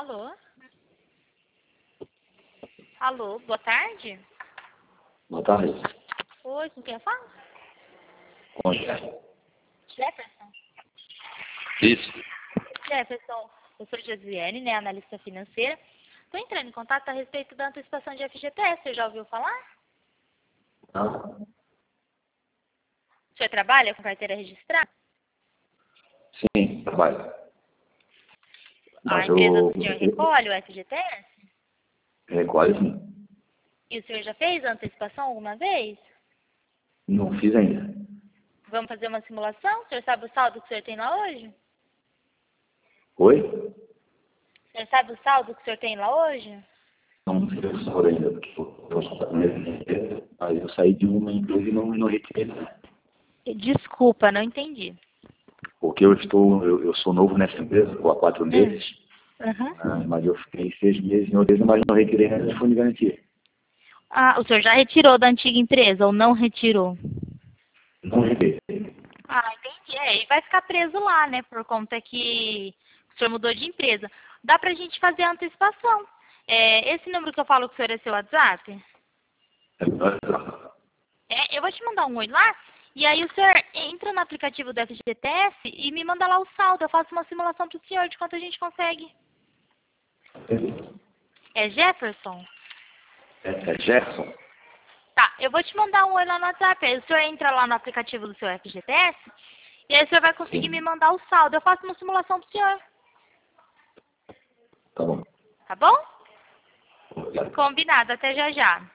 Alô? Alô, boa tarde? Boa tarde. Oi, com quem eu falo? Com o Jefferson. Jefferson? Isso. Jefferson, eu sou Josiane, né, analista financeira. Estou entrando em contato a respeito da antecipação de FGTS, você já ouviu falar? Não. O senhor trabalha com carteira registrada? Sim, trabalho. A Mas empresa eu do senhor recolhe o FGTS? recolho sim. E o senhor já fez a antecipação alguma vez? Não fiz ainda. Vamos fazer uma simulação? O senhor sabe o saldo que o senhor tem lá hoje? Oi? O senhor sabe o saldo que o senhor tem lá hoje? Não fiz o senhor ainda, porque eu sou da mesma empresa, mas eu saí de uma empresa e não retirei nada. Desculpa, não entendi. Porque eu sou novo nessa empresa, estou há 4 meses, Uhum. mas eu fiquei 6 meses em outra empresa, mas não retirei nada de fundo de garantia. Ah, o senhor já retirou da antiga empresa ou não retirou? Não retirei. Ah, entendi. É, e vai ficar preso lá, né? Por conta que o senhor mudou de empresa. Dá pra gente fazer a antecipação. Esse número que eu falo que o senhor é seu WhatsApp? Eu vou te mandar um oi lá. E aí o senhor entra no aplicativo do FGTS e me manda lá o saldo. Eu faço uma simulação pro senhor de quanto a gente consegue. É Jefferson? É Jefferson? Tá, eu vou te mandar um oi lá no WhatsApp. Aí o senhor entra lá no aplicativo do seu FGTS e aí o senhor vai conseguir me Sim. mandar o saldo. Eu faço uma simulação pro senhor. Tá bom. Tá bom? Obrigado. Combinado. Até já já.